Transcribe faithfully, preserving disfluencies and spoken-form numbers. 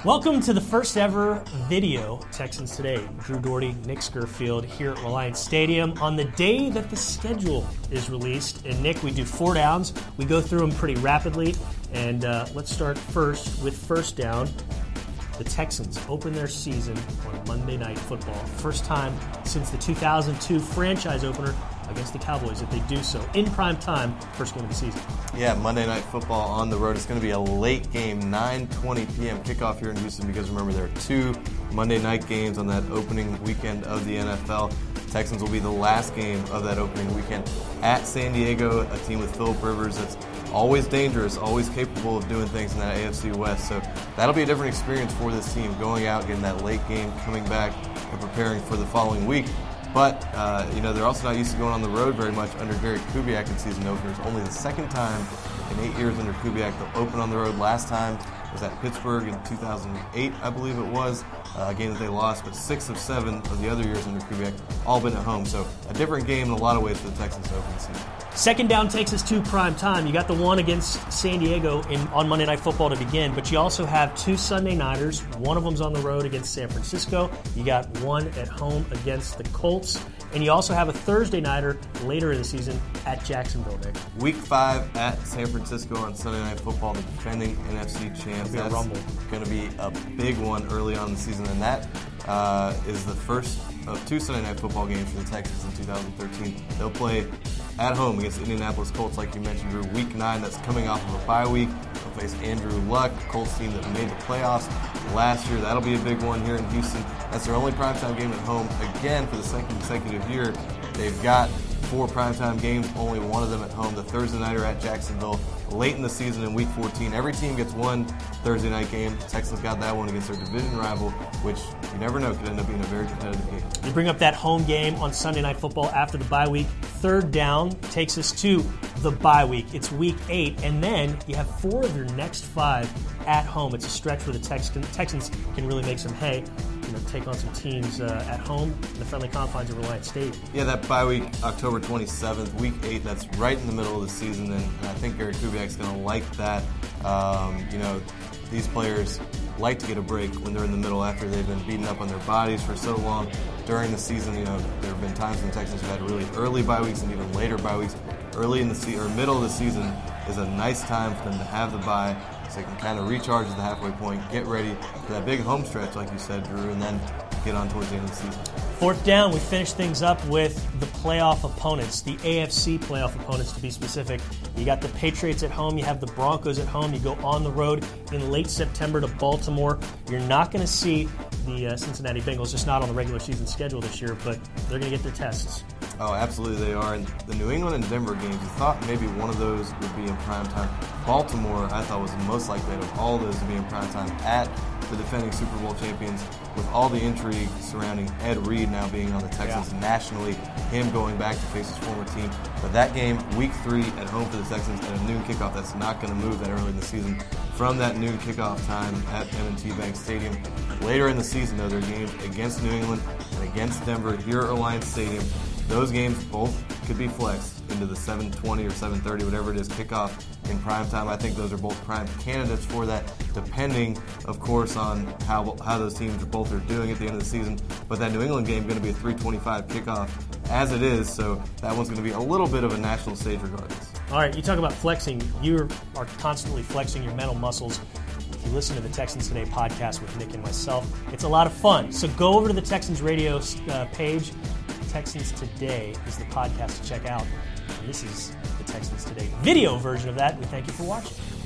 Welcome to the first ever video Texans Today. Drew Doherty, Nick Scurfield here at Reliance Stadium on the day that the schedule is released. And Nick, we do four downs. We go through them pretty rapidly. And uh, let's start first with first down. The Texans open their season on Monday Night Football. First time since the two thousand two franchise opener against the Cowboys that they do so in prime time, first game of the season. Yeah, Monday Night Football on the road. It's going to be a late game, nine twenty p.m. kickoff here in Houston because remember there are two Monday night games on that opening weekend of the N F L. Texans will be the last game of that opening weekend at San Diego, a team with Philip Rivers that's always dangerous, always capable of doing things in that A F C West. So that'll be a different experience for this team, going out, getting that late game, coming back, and preparing for the following week. But, uh, you know, they're also not used to going on the road very much under Gary Kubiak in season openers. Only the second time in eight years under Kubiak they'll open on the road. Last time was at Pittsburgh in two thousand eight, I believe it was, uh, a game that they lost. But six of seven of the other years under Kubiak all been at home. So a different game in a lot of ways for the Texans to open the season. Second down takes us to prime time. You got the one against San Diego in, on Monday Night Football to begin, but you also have two Sunday nighters. One of them's on the road against San Francisco. You got one at home against the Colts. And you also have a Thursday nighter later in the season at Jacksonville, Nick. Week five at San Francisco on Sunday Night Football, the defending N F C champs. That's going to be a big one early on in the season, and that uh, is the first of two Sunday Night Football games for the Texans in two thousand thirteen. They'll play at home against Indianapolis Colts, like you mentioned, Drew. Week nine, that's coming off of a bye week. They'll face Andrew Luck, Colts team that made the playoffs last year. That'll be a big one here in Houston. That's their only primetime game at home, again, for the second consecutive year. They've got four primetime games, only one of them at home. The Thursday nighter at Jacksonville late in the season in Week fourteen. Every team gets one Thursday night game. The Texans got that one against their division rival, which you never know could end up being a very competitive game. You bring up that home game on Sunday Night Football after the bye week. Third down takes us to the bye week. It's week eight, and then you have four of your next five at home. It's a stretch where the Tex- Texans can really make some hay. You know, take on some teams uh, at home in the friendly confines of Reliance Stadium. Yeah, that bye week, October twenty-seventh, week eight, that's right in the middle of the season, and I think Gary Kubiak's going to like that. Um, you know, these players like to get a break when they're in the middle after they've been beaten up on their bodies for so long during the season. You know, there have been times when Texans have had really early bye weeks and even later bye weeks. Early in the se- or middle of the season is a nice time for them to have the bye, so they can kind of recharge at the halfway point, get ready for that big home stretch, like you said, Drew, and then get on towards the end of the season. Fourth down, we finish things up with the playoff opponents, the A F C playoff opponents to be specific. You got the Patriots at home, you have the Broncos at home, you go on the road in late September to Baltimore. You're not going to see the uh, Cincinnati Bengals, just not on the regular season schedule this year, but they're going to get their tests. Oh, absolutely they are. And the New England and Denver games, you thought maybe one of those would be in prime time. Baltimore, I thought, was the most likely of all those to be in prime time at the defending Super Bowl champions, with all the intrigue surrounding Ed Reed now being on the Texans yeah. nationally, him going back to face his former team. But that game, week three, at home for the Texans at a noon kickoff, that's not going to move that early in the season from that noon kickoff time at M and T Bank Stadium. Later in the season, though, there are games against New England and against Denver here at Reliance Stadium. Those games both could be flexed into the seven twenty or seven thirty, whatever it is, kickoff in prime time. I think those are both prime candidates for that, depending, of course, on how how those teams both are doing at the end of the season. But that New England game is going to be a three twenty-five kickoff as it is, so that one's going to be a little bit of a national stage regardless. All right, you talk about flexing. You are constantly flexing your mental muscles. If you listen to the Texans Today podcast with Nick and myself, it's a lot of fun. So go over to the Texans Radio uh, page. Texans Today is the podcast to check out. And this is the Texans Today video version of that. We thank you for watching.